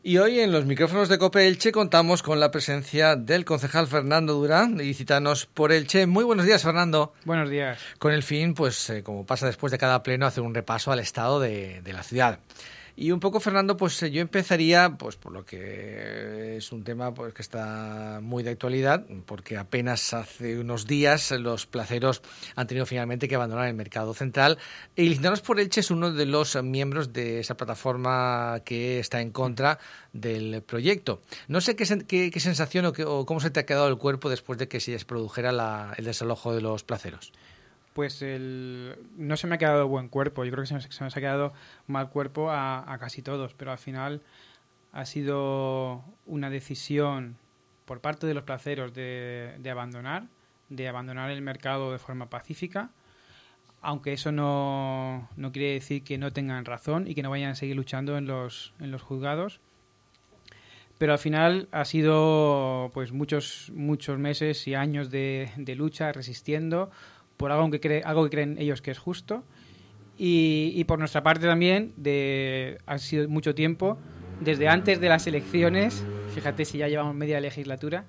Y hoy en los micrófonos de COPE Elche contamos con la presencia del concejal Fernando Durán, de Ilicitanos por Elche. Muy buenos días, Fernando. Buenos días. Con el fin, como pasa después de cada pleno, hacer un repaso al estado de la ciudad. Y un poco, Fernando, yo empezaría por lo que es un tema que está muy de actualidad, porque apenas hace unos días los placeros han tenido finalmente que abandonar el mercado central. E Ilicitanos por Elche es uno de los miembros de esa plataforma que está en contra del proyecto. No sé qué sensación o cómo se te ha quedado el cuerpo después de que se produjera el desalojo de los placeros. Pues no se me ha quedado buen cuerpo. Yo creo que se nos ha quedado mal cuerpo a casi todos, pero al final ha sido una decisión por parte de los placeros de abandonar el mercado de forma pacífica, aunque eso no quiere decir que no tengan razón y que no vayan a seguir luchando en los juzgados. Pero al final ha sido pues muchos meses y años de lucha, resistiendo por algo que creen ellos que es justo, y por nuestra parte también ha sido mucho tiempo, desde antes de las elecciones, fíjate si ya llevamos media legislatura,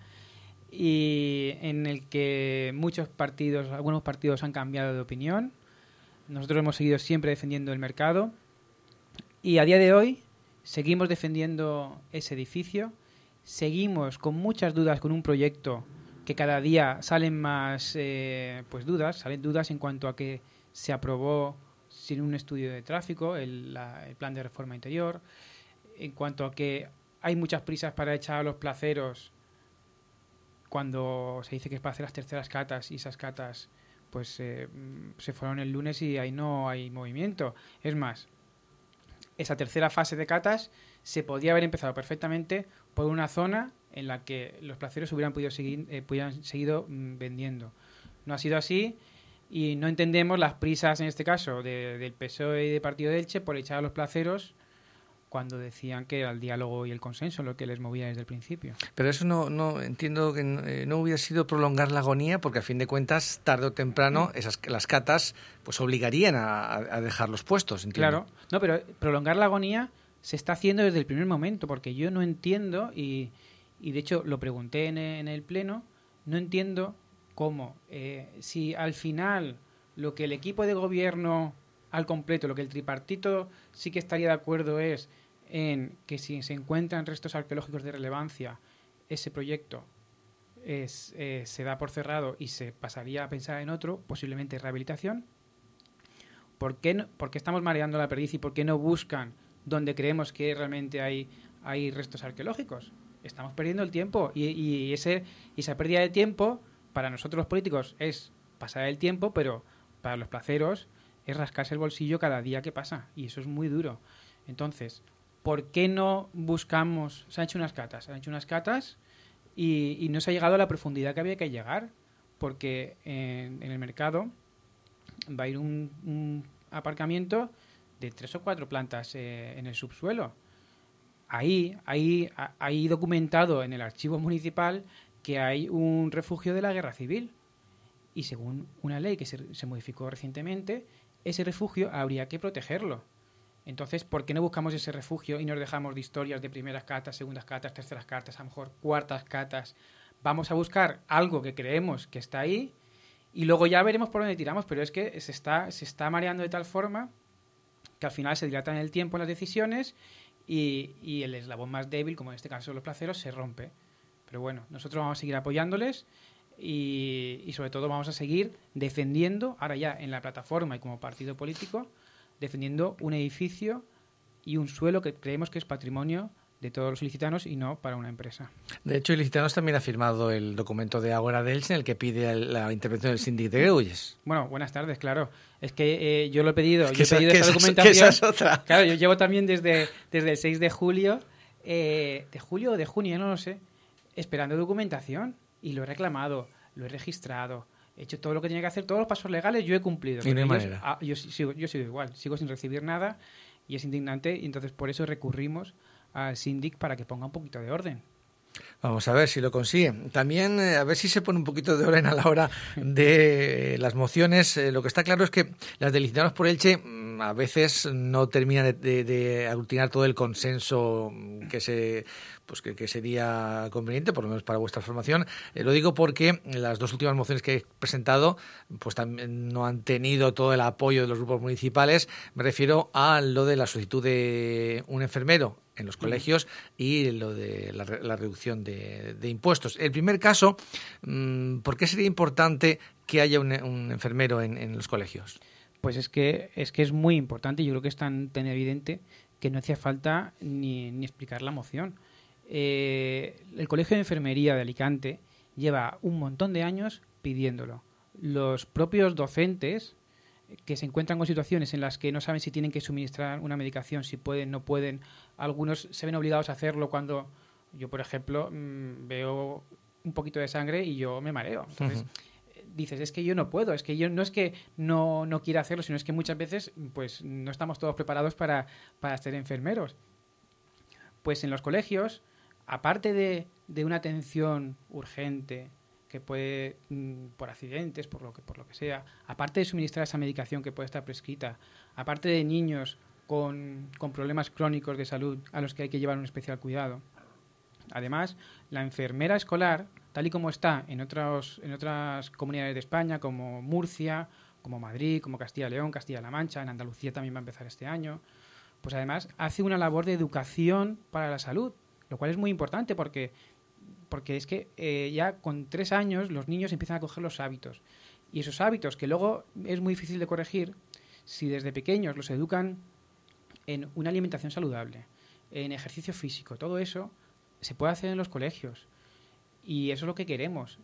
y en el que algunos partidos han cambiado de opinión. Nosotros hemos seguido siempre defendiendo el mercado, y a día de hoy seguimos defendiendo ese edificio, seguimos con muchas dudas con un proyecto que cada día salen más salen dudas en cuanto a que se aprobó sin un estudio de tráfico el plan de reforma interior, en cuanto a que hay muchas prisas para echar a los placeros cuando se dice que es para hacer las terceras catas, y esas catas se fueron el lunes y ahí no hay movimiento. Es más, esa tercera fase de catas se podía haber empezado perfectamente por una zona en la que los placeros hubieran seguido vendiendo. No ha sido así, y no entendemos las prisas, en este caso, del PSOE y del Partido de Elche por echar a los placeros cuando decían que era el diálogo y el consenso lo que les movía desde el principio. Pero eso no entiendo que no hubiera sido prolongar la agonía, porque a fin de cuentas, tarde o temprano, las catas obligarían a dejar los puestos, entiendo. Claro, no, pero prolongar la agonía se está haciendo desde el primer momento, porque yo no entiendo, y de hecho lo pregunté en el pleno, no entiendo cómo, si al final lo que el equipo de gobierno al completo, lo que el tripartito sí que estaría de acuerdo es en que si se encuentran restos arqueológicos de relevancia, ese proyecto se da por cerrado y se pasaría a pensar en otro, posiblemente rehabilitación. ¿Por qué estamos mareando la perdiz y por qué no buscan donde creemos que realmente hay restos arqueológicos? Estamos perdiendo el tiempo, y esa pérdida de tiempo para nosotros los políticos es pasar el tiempo, pero para los placeros es rascarse el bolsillo cada día que pasa, y eso es muy duro. Entonces, ¿por qué no buscamos? Se han hecho unas catas y no se ha llegado a la profundidad que había que llegar, porque en el mercado va a ir un aparcamiento de 3 o 4 plantas en el subsuelo. Ahí documentado en el archivo municipal que hay un refugio de la Guerra Civil, y según una ley que se modificó recientemente, ese refugio habría que protegerlo. Entonces, ¿por qué no buscamos ese refugio y nos dejamos de historias de primeras catas, segundas catas, terceras catas, a lo mejor cuartas catas? Vamos a buscar algo que creemos que está ahí y luego ya veremos por dónde tiramos, pero es que se está mareando de tal forma que al final se dilatan el tiempo en las decisiones y el eslabón más débil, como en este caso los placeros, se rompe. Pero bueno, nosotros vamos a seguir apoyándoles y sobre todo vamos a seguir defendiendo, ahora ya en la plataforma y como partido político, defendiendo un edificio y un suelo que creemos que es patrimonio de todos los ilicitanos y no para una empresa. De hecho, Ilicitanos también ha firmado el documento de Ágora de Elche en el que pide la intervención del síndic de Greuges. Bueno, buenas tardes, claro. Es que yo lo he pedido. Yo he pedido esta documentación. Esa es otra. Claro, yo llevo también desde el 6 de julio, de julio o de junio, no lo sé, esperando documentación, y lo he reclamado, lo he registrado, he hecho todo lo que tenía que hacer, todos los pasos legales yo he cumplido. Y no hay manera. Yo sigo igual, sigo sin recibir nada, y es indignante, y entonces por eso recurrimos al síndic para que ponga un poquito de orden. Vamos a ver si lo consigue. También a ver si se pone un poquito de orden a la hora de las mociones. Lo que está claro es que las de Licitanos por Elche a veces no terminan de aglutinar todo el consenso que sería conveniente, por lo menos para vuestra formación. Lo digo porque las dos últimas mociones que he presentado pues también no han tenido todo el apoyo de los grupos municipales. Me refiero a lo de la solicitud de un enfermero en los colegios y lo de la reducción de impuestos. El primer caso, ¿por qué sería importante que haya un enfermero en los colegios? Pues es que es muy importante y yo creo que es tan evidente que no hacía falta ni explicar la moción. El Colegio de Enfermería de Alicante lleva un montón de años pidiéndolo. Los propios docentes que se encuentran con situaciones en las que no saben si tienen que suministrar una medicación, si pueden, no pueden. Algunos se ven obligados a hacerlo cuando yo, por ejemplo, veo un poquito de sangre y yo me mareo. Entonces, dices, es que yo no puedo, es que yo no es que no quiera hacerlo, sino es que muchas veces pues no estamos todos preparados para ser enfermeros. Pues en los colegios, aparte de una atención urgente que puede, por accidentes, por lo que sea, aparte de suministrar esa medicación que puede estar prescrita, aparte de niños con problemas crónicos de salud a los que hay que llevar un especial cuidado. Además, la enfermera escolar, tal y como está en otras comunidades de España, como Murcia, como Madrid, como Castilla y León, Castilla-La Mancha, en Andalucía también va a empezar este año, pues además hace una labor de educación para la salud, lo cual es muy importante porque es que ya con 3 años los niños empiezan a coger los hábitos. Y esos hábitos, que luego es muy difícil de corregir, si desde pequeños los educan en una alimentación saludable, en ejercicio físico, todo eso se puede hacer en los colegios. Y eso es lo que queremos.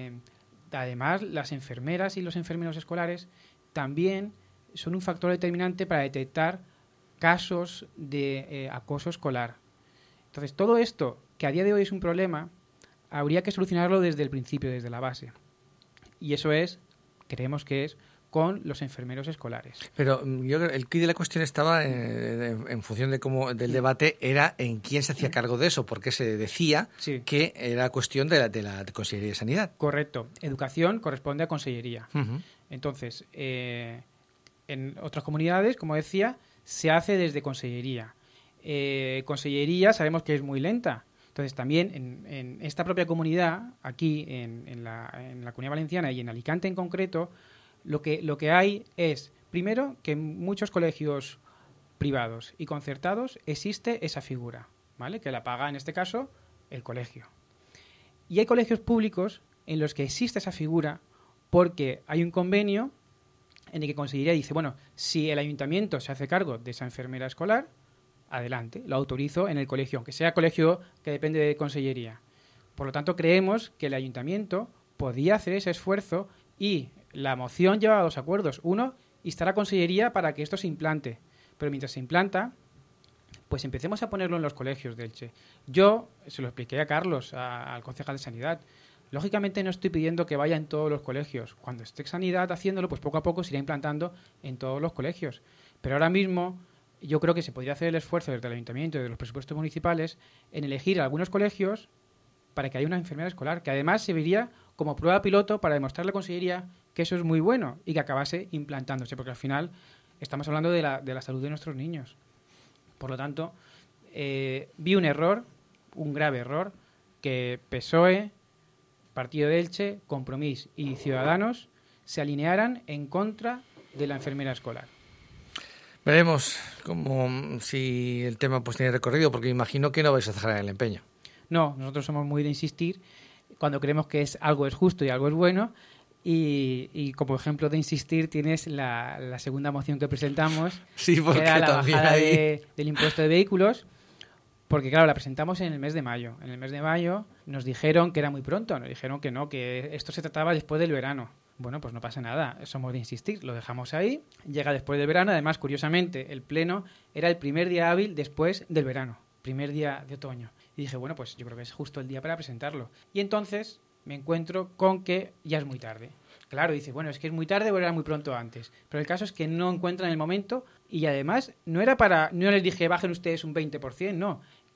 Además, las enfermeras y los enfermeros escolares también son un factor determinante para detectar casos de acoso escolar. Entonces, todo esto, que a día de hoy es un problema, habría que solucionarlo desde el principio, desde la base. Y eso creemos que es con los enfermeros escolares. Pero yo creo que el quid de la cuestión estaba en función de cómo del debate era en quién se hacía cargo de eso, porque se decía que era cuestión de la Consellería de Sanidad. Correcto. Educación corresponde a Consellería. Entonces, en otras comunidades, como decía, se hace desde Consellería. Consellería sabemos que es muy lenta. Entonces, también en esta propia comunidad, aquí en la Comunidad Valenciana y en Alicante en concreto, lo que hay es, primero, que en muchos colegios privados y concertados existe esa figura, ¿vale? Que la paga, en este caso, el colegio. Y hay colegios públicos en los que existe esa figura porque hay un convenio en el que Consellería dice, bueno, si el ayuntamiento se hace cargo de esa enfermera escolar, adelante, lo autorizo en el colegio, aunque sea colegio que depende de Consellería. Por lo tanto, creemos que el ayuntamiento podía hacer ese esfuerzo y la moción lleva a 2 acuerdos. Uno, instar a Consellería para que esto se implante. Pero mientras se implanta, pues empecemos a ponerlo en los colegios de Elche. Yo se lo expliqué a Carlos, al concejal de Sanidad. Lógicamente no estoy pidiendo que vaya en todos los colegios. Cuando esté Sanidad haciéndolo, pues poco a poco se irá implantando en todos los colegios. Pero ahora mismo yo creo que se podría hacer el esfuerzo desde el ayuntamiento y de los presupuestos municipales en elegir algunos colegios para que haya una enfermera escolar, que además serviría como prueba piloto para demostrarle a la Consellería que eso es muy bueno y que acabase implantándose, porque al final estamos hablando de la salud de nuestros niños. Por lo tanto, vi un error, un grave error, que PSOE, Partido de Elche, Compromís y Ciudadanos se alinearan en contra de la enfermera escolar. Veremos si el tema pues tiene recorrido, porque imagino que no vais a cejar en el empeño. No, nosotros somos muy de insistir cuando creemos que algo es justo y algo es bueno. Y como ejemplo de insistir tienes la segunda moción que presentamos, sí, porque que era la bajada del impuesto de vehículos, porque claro, la presentamos en el mes de mayo. En el mes de mayo nos dijeron que era muy pronto, nos dijeron que no, que esto se trataba después del verano. Bueno, pues no pasa nada, somos de insistir, lo dejamos ahí, llega después del verano. Además, curiosamente, el pleno era el primer día hábil después del verano, primer día de otoño. Y dije, bueno, pues yo creo que es justo el día para presentarlo. Y entonces me encuentro con que ya es muy tarde. Claro, dice, bueno, es que es muy tarde o era muy pronto antes. Pero el caso es que no encuentran el momento y además no les dije bajen ustedes un 20%, no.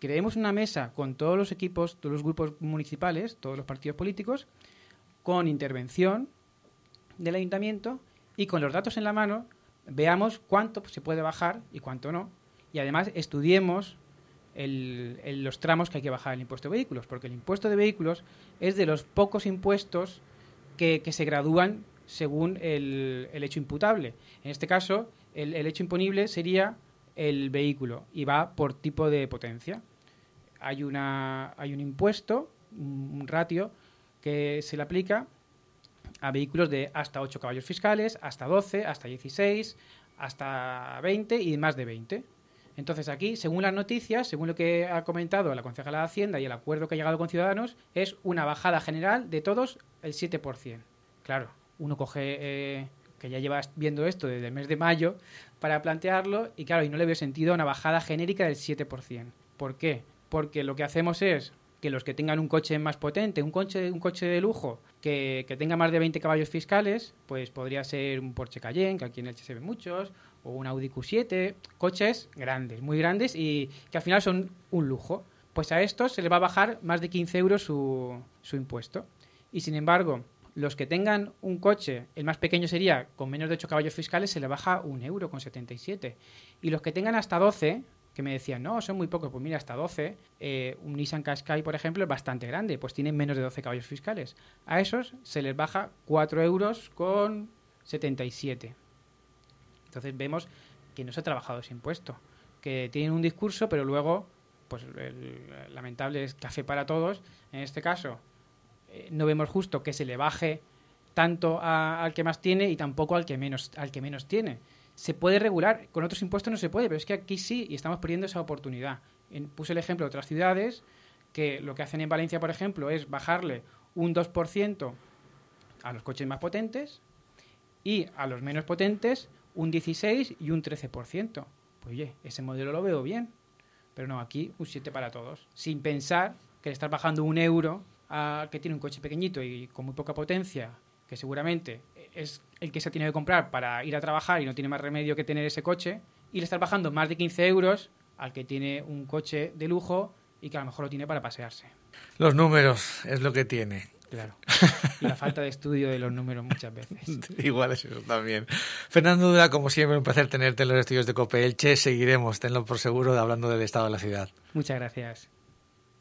creemos una mesa con todos los equipos, todos los grupos municipales, todos los partidos políticos, con intervención del ayuntamiento y con los datos en la mano veamos cuánto se puede bajar y cuánto no. Y además estudiemos los tramos que hay que bajar el impuesto de vehículos, porque el impuesto de vehículos es de los pocos impuestos que se gradúan según el hecho imputable. En este caso, el hecho imponible sería el vehículo y va por tipo de potencia. Hay un impuesto, un ratio, que se le aplica a vehículos de hasta 8 caballos fiscales, hasta 12, hasta 16, hasta 20 y más de 20. Entonces aquí, según las noticias, según lo que ha comentado la concejala de Hacienda y el acuerdo que ha llegado con Ciudadanos, es una bajada general de todos el 7%. Claro, uno coge, que ya lleva viendo esto desde el mes de mayo, para plantearlo, y claro, y no le veo sentido a una bajada genérica del 7%. ¿Por qué? Porque lo que hacemos es que los que tengan un coche más potente, un coche de lujo, que tenga más de 20 caballos fiscales, pues podría ser un Porsche Cayenne, que aquí en Elche se ven muchos, o un Audi Q7, coches grandes, muy grandes, y que al final son un lujo. Pues a estos se les va a bajar más de 15 euros su impuesto. Y sin embargo, los que tengan un coche, el más pequeño sería con menos de 8 caballos fiscales, se le baja 1,77 €. Y los que tengan hasta 12, que me decían, no, son muy pocos, pues mira, hasta 12, un Nissan Qashqai, por ejemplo, es bastante grande, pues tienen menos de 12 caballos fiscales. A esos se les baja 4,77 €. Entonces vemos que no se ha trabajado ese impuesto, que tienen un discurso, pero luego, pues el lamentable es café para todos. En este caso, no vemos justo que se le baje tanto al que más tiene y tampoco al que menos tiene. Se puede regular, con otros impuestos no se puede, pero es que aquí sí, y estamos perdiendo esa oportunidad. Puse el ejemplo de otras ciudades, que lo que hacen en Valencia, por ejemplo, es bajarle un 2% a los coches más potentes y a los menos potentes un 16% y un 13%. Pues oye, ese modelo lo veo bien, pero no, aquí un 7 para todos, sin pensar que le estás bajando €1 a que tiene un coche pequeñito y con muy poca potencia, que seguramente es el que se tiene que comprar para ir a trabajar y no tiene más remedio que tener ese coche, y le estás bajando más de 15 euros al que tiene un coche de lujo y que a lo mejor lo tiene para pasearse. Los números es lo que tiene. Claro. Y la falta de estudio de los números muchas veces. Igual es eso también. Fernando Dura, como siempre, un placer tenerte en los estudios de COPE Elche. Seguiremos, tenlo por seguro, hablando del estado de la ciudad. Muchas gracias.